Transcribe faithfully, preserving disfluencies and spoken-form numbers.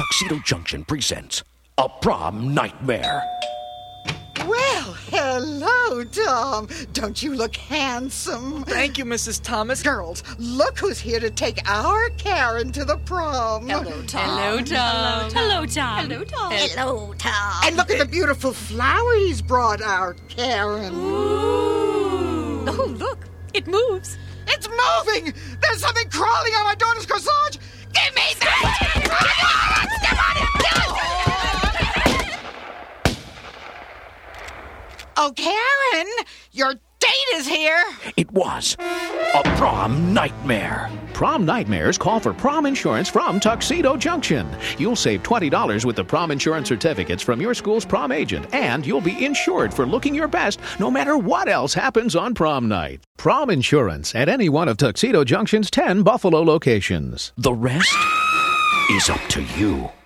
Tuxedo Junction presents A Prom Nightmare. Well, hello, Tom. Don't you look handsome? Thank you, Missus Thomas. Girls, look who's here to take our Karen to the prom. Hello, Tom. Hello, Tom. Hello, Tom. Hello, Tom. Hello, Tom. And look at the beautiful flower he's brought our Karen. Ooh. Oh, look. It moves. It's moving! There's something crawling on my daughter's corsage! Give me that! Step on it! Oh, Karen, your date is here. It was A Prom Nightmare. Prom nightmares call for prom insurance from Tuxedo Junction. You'll save twenty dollars with the prom insurance certificates from your school's prom agent, and you'll be insured for looking your best no matter what else happens on prom night. Prom insurance at any one of Tuxedo Junction's ten Buffalo locations. The rest is up to you.